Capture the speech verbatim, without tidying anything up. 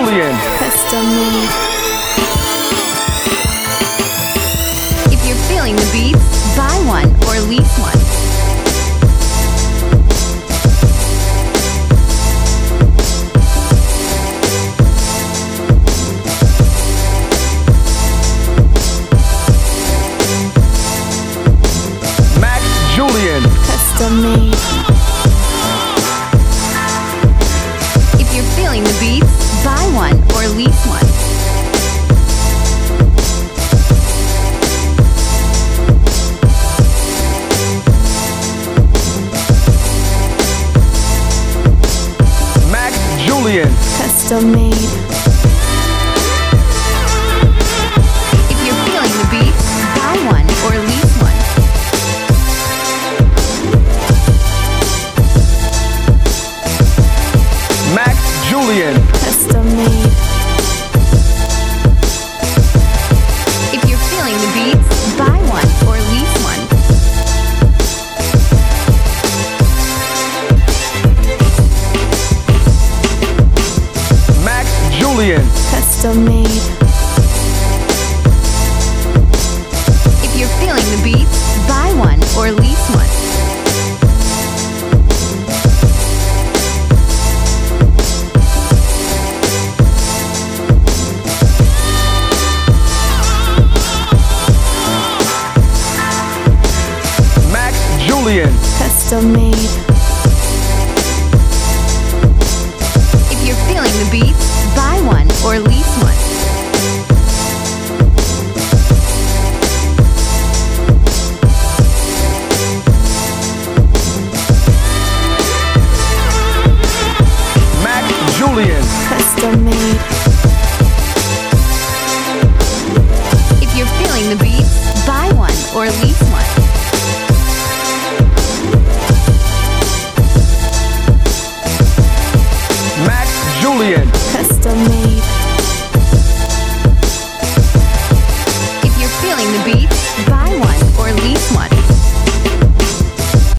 Julian. Custom made. If you're feeling the beats, buy one or lease one. Max Julian. Custom made. If you're feeling the beats, buy one or lease one. Max Julian. Custom made. If you're feeling the beats, buy one or lease one. Max Julian. Custom made. If you're feeling the beats, buy one or lease one. Max Julian. Custom made. If you're feeling the beats, buy one or lease one. Max Julian. Custom made. If you're feeling the beats, buy one or lease one. Max Julian. Custom made. If you're feeling the beats, buy one or lease one.